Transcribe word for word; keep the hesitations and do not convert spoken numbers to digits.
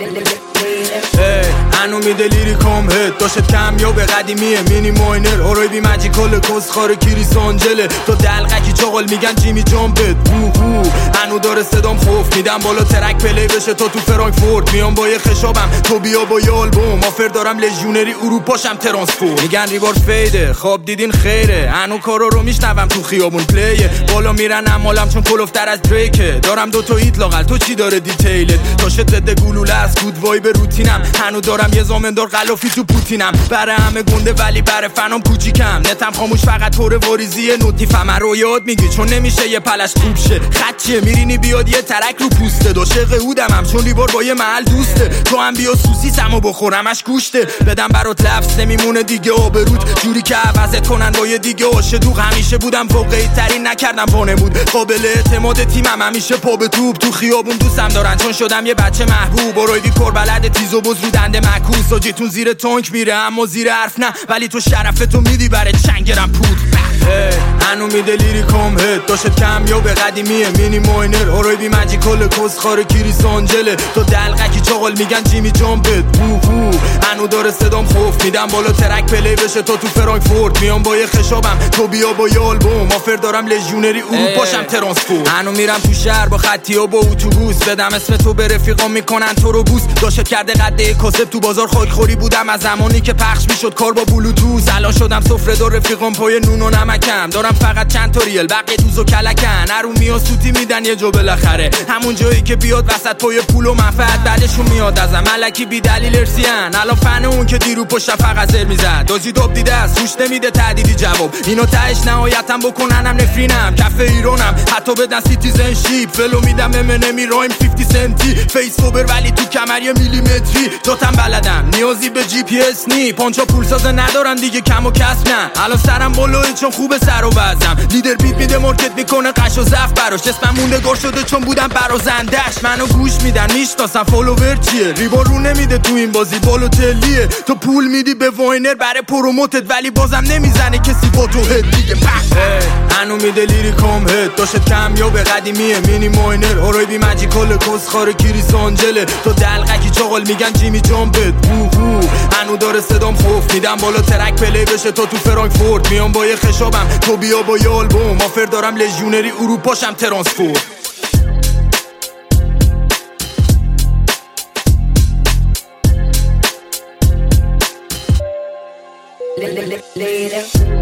هنو میده لیریکام هد داشت کم یا به قدیمیه مینی ماینر آرای بی مجیکال کسخار کریس آنجله تو دلقکی چاقل میگن جیمی جامپت هو هنو داره صدام خوف میدم بالا ترک پلی بشه تو تو فرانکفورت میام با یه خشابم تو بیا با یه آلبوم آفر دارم لژیونری اروپاشم ترانسپورت میگن ریوارد فیده خواب دیدین خیره هنو کارا رو میشنوم تو خیابون پلیه بالا میرن امالم چون کلوفتر از دریکه دارم دو تا ایت لاقل تو چی داره دیتیلت تا شدت گلوله از گود وایب روتینم هنو دارم یه زامندار غلافی تو پوتینم برای همه گنده ولی برای فنام کوچیکم نتم خاموش فقط طور واریزیه نوتیفم رو یاد میگی چون نمیشه یه پلش خوب شه خدشه میرینی بیاد یه ترک رو پوسته داشق هودمم چون لیوار با یه محل دوسته تو هم بیا سوسیسمو بخورمش گوشته بدم برات لفظ نمیمونه دیگه آبروت جوری که عوضت کنن با یه دیگه عاشق همیشه بودم واقعی ترین نکردم وانمود قابل اعتماد تیمم همیشه پا به توپ تو خیابون دوستم دارن چون شدم یه بچه محبوب رویدی کربلد تیز و بز رو دنده مکوس آجیتون زیر تانک میره اما زیر حرف نه ولی تو شرفتو میدی برای چنگرم پود هنو میده لیریکام هد داشت کم یا به قدیمیه مینی ماینر آرای بی مجیکال کسخار کریس آنجله تو دلقکی چاقل میگن جیمی جامپت هو هنو داره صدام خوف میدم بالا ترک پلی بشه تو تو فرانکفورت میام با یه خشابم تو بیا با یه آلبوم آفر دارم لژیونری اروپاشم ترانسپورت هنو میرم تو شهر با خطیا با اتوبوس بدم اسم تو به رفیقام میکنن تو رو بوس داشت کرده قده کاسب تو بازار خاکخوری بودم از زمانی که پخش میشد کار با بلوتوث الان شدم سفره دار رفیقام پای نون و نمکم دارم فقط چند تا ریل بقیه دوز و کلکن ارومی ها سوتی میدن یه جو بالاخره همون جایی که بیاد وسط پای پول و منفعت بعدشون میاد ازم ملکی بی دلیل ارسیان الان فن اون که دیرو پشت فقط زر میزد دازی داب دیده است روش نمیده تعدیدی جواب اینو تهش نهایتم بکننم نفرینم کف ایرانم حتی بدن سیتیزن شیپ فلو میدم امنمی رایم پنجاه سنتی فیس اوبر ولی تو کمر یه میلیمتری داتم بلدم نیازی به جی پی اس نی پانچا پول سازه ندارم دیگه کم و کسب نه الان سرم بالایی چون خوب سر و وزم لیدر بیت میده مارکت میکنه قش و زخ براش اسمم موندگار شده چون بودم برازندش منو گوش میدن میشناسن فالوور چیه ریبا رو نمیده تو این بازی بالوتلیه تو پول میدی به واینر برای پروموتت ولی بازم نمیزنه کسی با تو هد دیگه هنو میده لیریکام هد داشت کم یا به قدیمیه مینی ماینر آرای بی مجیکال کسخار کریس آنجله تو دلقکی چاقل میگن جیمی جامپت هو هنو داره صدام خوف میدم بالا ترک پلی بشه تو تو فرانکفورت میام با یه خشابم تو بیا با یه آلبوم آفر دارم لژیونری اروپاشم ترانسپورت Later.